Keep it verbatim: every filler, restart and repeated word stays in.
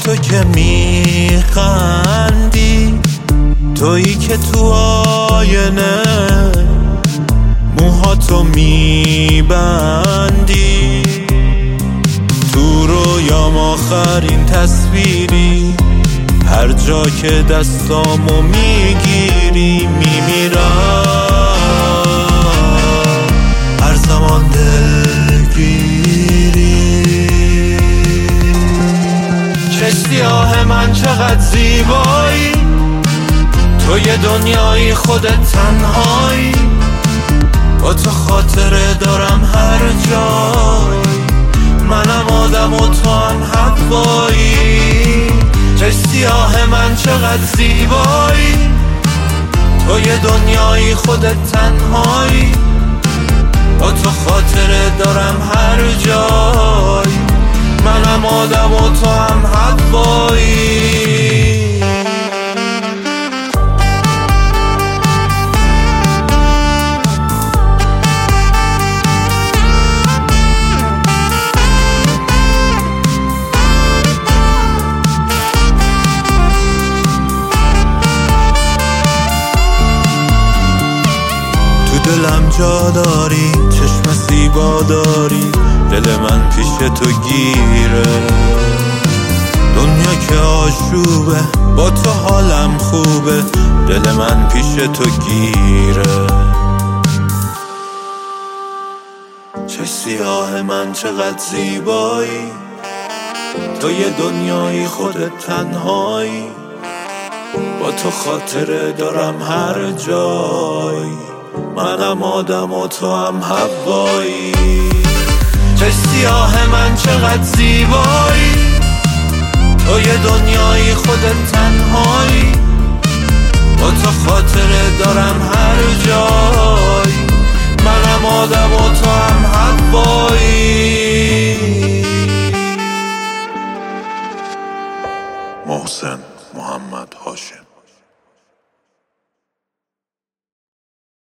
تو که میخندی، تویی که تو آینه موهاتو میبندی، تو رویام آخرین تصویری، هر جا که دستامو میگیری میمیرم، هر زمان دلگیری. چه سیاه من چقدر زیبایی، تو یه دنیایی خودت تنهایی، با تو خاطره دارم هر جای، منم آدم و تو هم حوایی. چه سیاه من چقدر زیبایی، تو یه دنیایی خودت تنهایی، با تو خاطره دارم هر جای، منم آدم و تو هم حوایی. دلم جا داری، چشم زیبا داری، دل من پیش تو گیره، دنیا که آشوبه با تو حالم خوبه، دل من پیش تو گیره. چه سیاه من چقدر زیبایی، تو یه دنیایی خودت تنهایی، با تو خاطره دارم هر جای، منم آدم و تو هم حوایی. چه سیاه من چقدر زیبایی، تو یه دنیایی